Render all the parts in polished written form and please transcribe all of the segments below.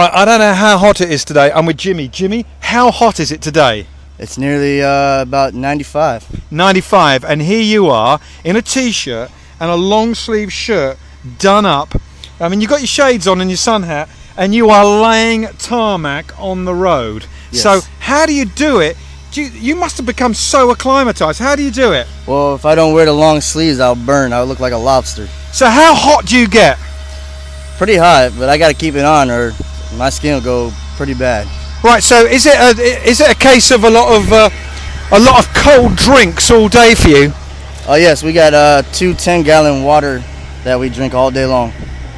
Right, I don't know how hot it is today. I'm with Jimmy. Jimmy, how hot is it today? It's nearly about 95. 95, and here you are in a t-shirt and a long sleeve shirt done up. I mean, you've got your shades on and your sun hat, and you are laying tarmac on the road. Yes. So how do you do it? You must have become so acclimatized. How do you do it? Well, if I don't wear the long sleeves, I'll burn. I'll look like a lobster. So how hot do you get? Pretty hot, but I got to keep it on or my skin will go pretty bad. Right, so is it a case of a lot of cold drinks all day for you? Oh yes, we got 2 10-gallon water that we drink all day long.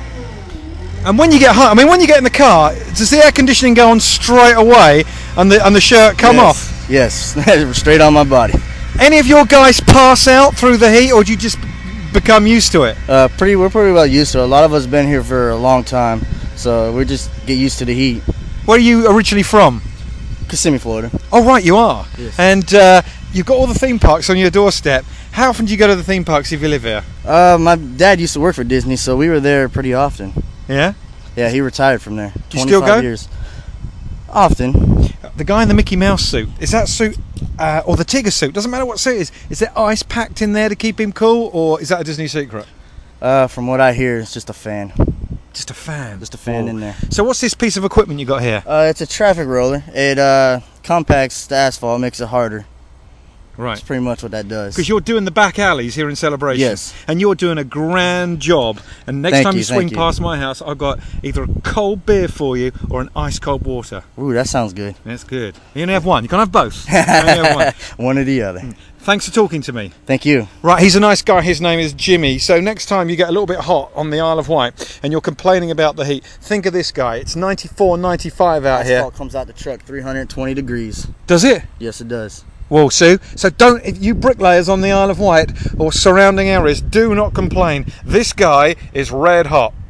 And when you get hot, I mean, when you get in the car, does the air conditioning go on straight away and the shirt come off? Yes, straight on my body. Any of your guys pass out through the heat, or do you just become used to it? We're pretty well used to it. A lot of us been here for a long time, so we just get used to the heat. Where are you originally from? Kissimmee, Florida. Oh, right, you are. Yes. And you've got all the theme parks on your doorstep. How often do you go to the theme parks if you live here? My dad used to work for Disney, so we were there pretty often. Yeah? Yeah, he retired from there. Do you still go? Years. Often. The guy in the Mickey Mouse suit, is that suit, or the Tigger suit, doesn't matter what suit it is there ice packed in there to keep him cool, or is that a Disney secret? From what I hear, it's just a fan. Just a fan? Just a fan in there. So what's this piece of equipment you got here? It's a traffic roller. It compacts the asphalt, makes it harder. Right. That's pretty much what that does. Because you're doing the back alleys here in Celebration. Yes. And you're doing a grand job. And next time you swing past my house, I've got either a cold beer for you or an ice cold water. Ooh, that sounds good. That's good. You only have one. You can't have both. You only have one. One or the other. Thanks for talking to me. Thank you. Right, he's a nice guy. His name is Jimmy. So next time you get a little bit hot on the Isle of Wight and you're complaining about the heat, think of this guy. It's 94, 95 out here. Asphalt comes out the truck 320 degrees. Does it? Yes, it does. Well, Sue, so don't, if you bricklayers on the Isle of Wight or surrounding areas, do not complain. This guy is red hot.